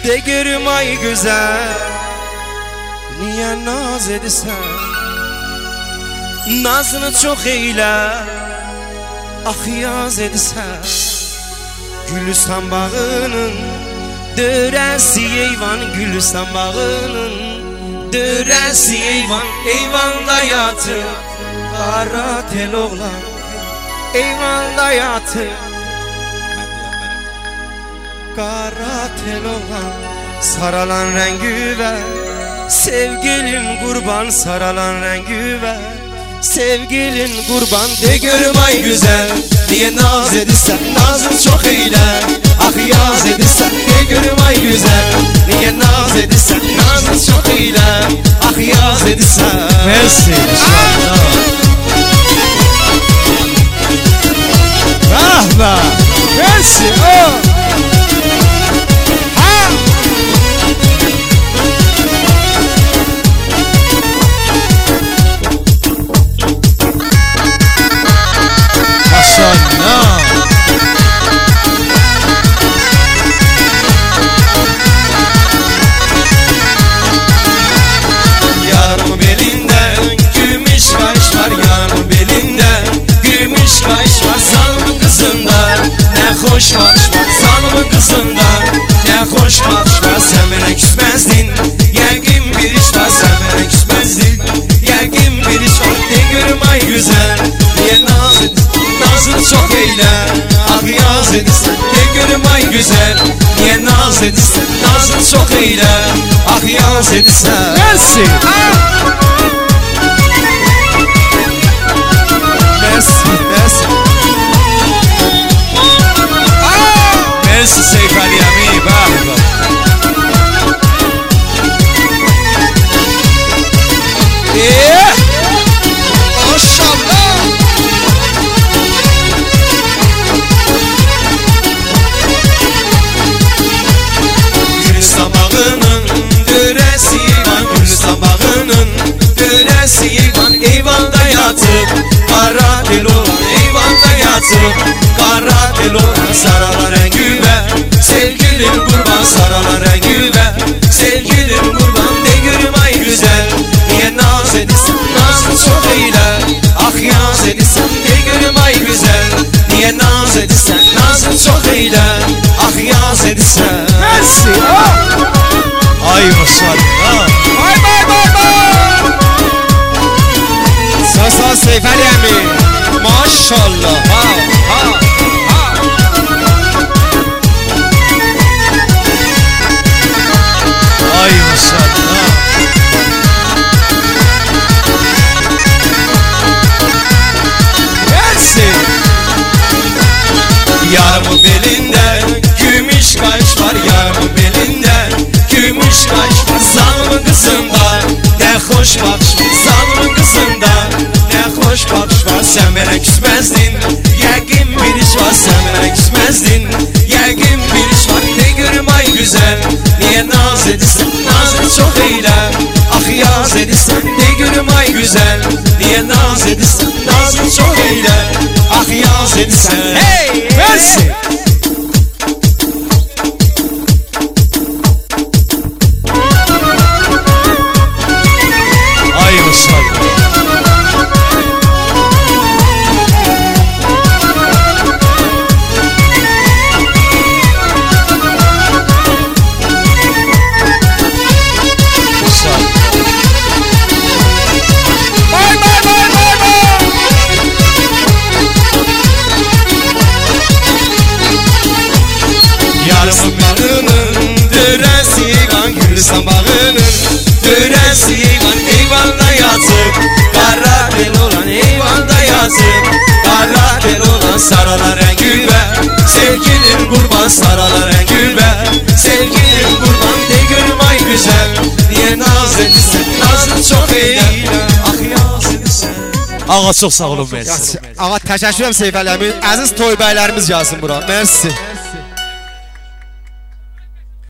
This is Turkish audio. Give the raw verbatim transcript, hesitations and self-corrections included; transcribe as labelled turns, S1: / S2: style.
S1: De görüm ay güzel, niye naz edirsen? Nazını çok eyle, ah yaz edirsen. Gülistan bağının dörəsi eyvan, Gülistan bağının dörəsi eyvan. Eyvanda yatır qara tel oğlan, eyvanda yatır qara tel oğlan. Saralan rengi ver, sevgilin kurban, saralan rengi ver, sevgilin kurban. De görüm ay güzel, niye naz edirsen? Nazın çok eyle, ah yaz edirsen. De görüm ay güzel, niye naz edirsen? Nazın çok eyle, ah yaz edirsen.
S2: Merci. Ah bah, merci. Oh.
S1: Yarımın belinden gümüş kaş var, yarımın belinden gümüş kaş var. Zalımın kızından ne hoş bakış var, zalımın kızından ne hoş bakış var. Sen bana küsmezdin, yengin bir iş var, sen bana küsmezdin, yengin bir iş var. De görüm ay güzel, niye naz edirsen? Nazını çok eyle, ah yaz edirsen. De görüm ay güzel, niye naz edirsen? Nazını çok eyle, ah yaz edirsen.
S2: Merci.
S1: Merci, merci.
S2: Merci Seyf Ali Ami. Bah bah.
S1: Yeah. Maşallah. Gülistan bağının dörəsi eyvan, Gülistan bağının dörəsi eyvan. Eyvanda yatıp qara tel olan, eyvanda yatıp qara tel olan. Saralan rengi ver, sevgilin kurban, saralan rengi ver, sevgilin kurban. De görüm ay güzel, niye naz edirsen? Nazını çok eyle, ah yaz edirsen. De görüm ay güzel, niye naz edirsen? Nazını çok eyle, ah yaz edirsen.
S2: Merci. Oh. Ay maşallah.
S1: Bay bay bay bay. Sağ sağ Seyf Ali Ami. Maşallah. Ha ha ha.
S2: Ay maşallah.
S1: Merci. Yarımın belinden gümüş kaş var, yarımın belinden gümüş kaş var. Zalımın kızından ne hoş bakış var, zalımın kızından ne hoş bakış var. Sen bana küsmezdin, yengin bir iş var, sen bana küsmezdin, yengin bir iş var. De görüm ay güzel, niye naz edirsen? Nazını çok eyle, ah yaz edirsen. De görüm ay güzel, niye naz edirsen? Nazını çok eyle, ah yaz edirsen. Hey,
S2: Merci. Ay maşallah.
S1: bay bay bay bay bay. Yarımın bağının dörəsi eyvan, Gülistan bağının dörəsi eyvan. Eyvanda yatıp qara tel olan, eyvanda yatıp qara tel olan. Saralan rengi ver, sevgilin kurban, saralan rengi ver, sevgilin kurban. De görüm ay güzel, niye naz edirsen? Nazını çok eyle, ah yaz edirsen.
S2: Ağa çok sağ olun, merci.
S1: Ağa təşəkkürəm Seyf Ali Ami. Əziz toy bəylərimiz gəlsin bura. Merci.